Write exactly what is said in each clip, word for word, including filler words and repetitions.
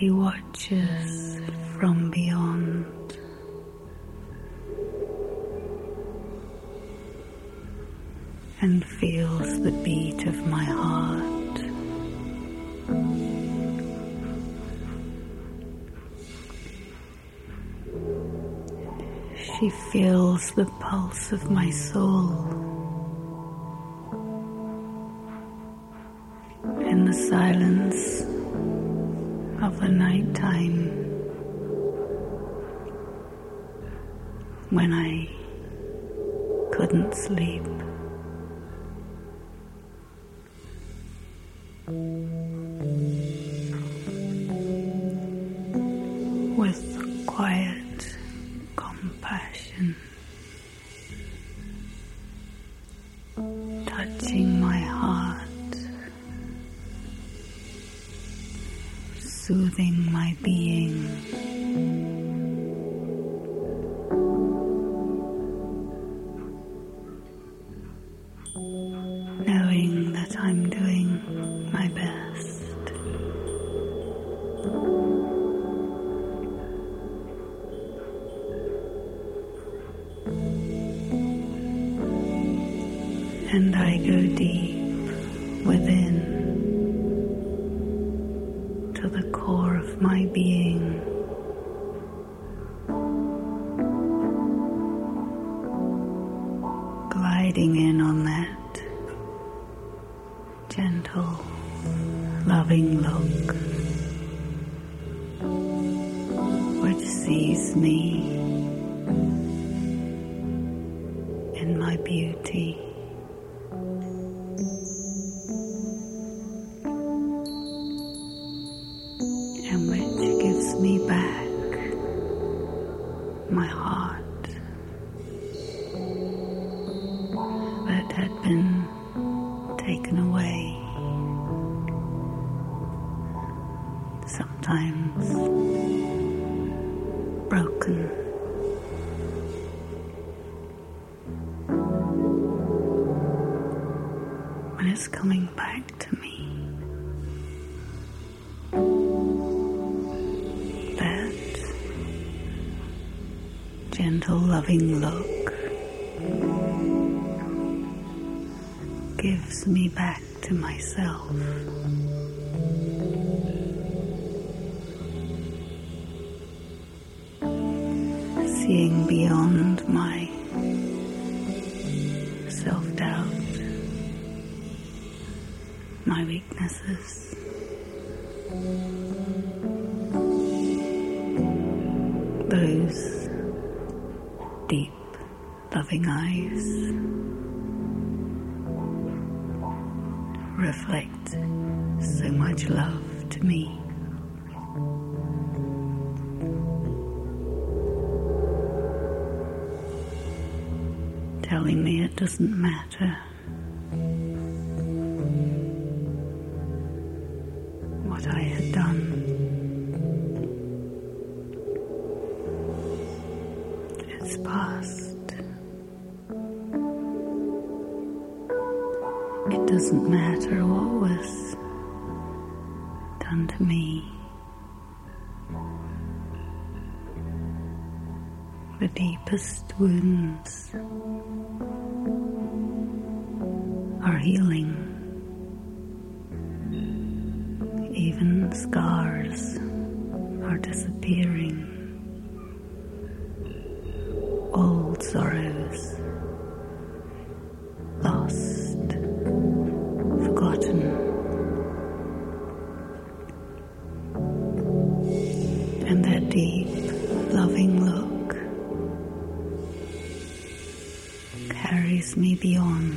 He watches from beyond, and feels the beat of my heart. She feels the pulse of my soul in the silence of the night time, when I couldn't sleep. With quiet compassion, touching my heart, soothing my being. Knowing that I'm doing my best. And I go deep within, to the core of my being, gliding in on that gentle, loving look which sees me in my beauty. And which gives me back my heart that had been taken away, sometimes broken. When it's coming back to me, gentle, loving look gives me back to myself. Seeing beyond my self-doubt, my weaknesses, those deep, loving eyes reflect so much love to me. Telling me it doesn't matter what I had done. It's past. It doesn't matter what was done to me. The deepest wounds are healing. Even scars are disappearing. Old sorrows lost, forgotten. And that deep, loving look carries me beyond.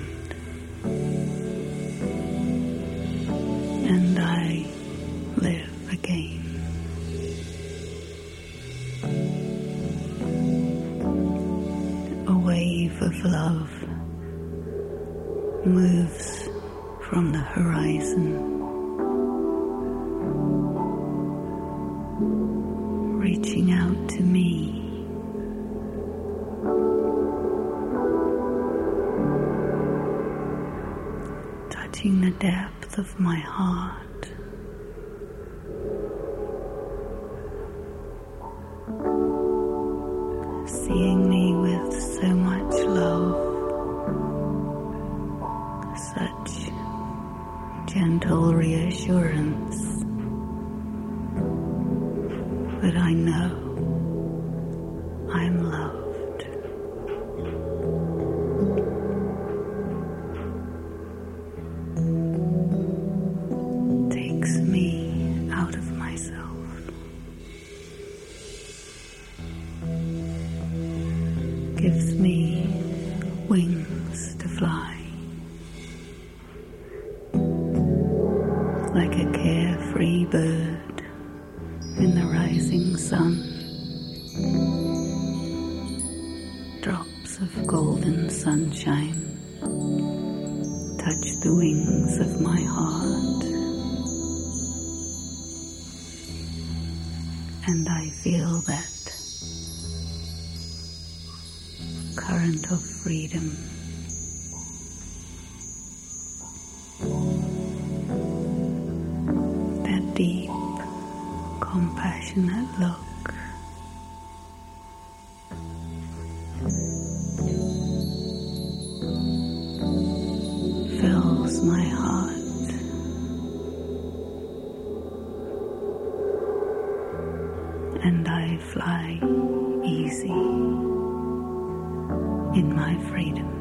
And I live again. A wave of love moves from the horizon, reaching out to me. Touching the depth of my heart, seeing me with so much love, such gentle reassurance that I know I'm loved. Takes me out of myself. Gives me wings to fly. Like a carefree bird in the rising sun. Drops of golden sunshine touch the wings of my heart, and I feel that current of freedom. That deep, compassionate look. Fills my heart, and I fly easy in my freedom.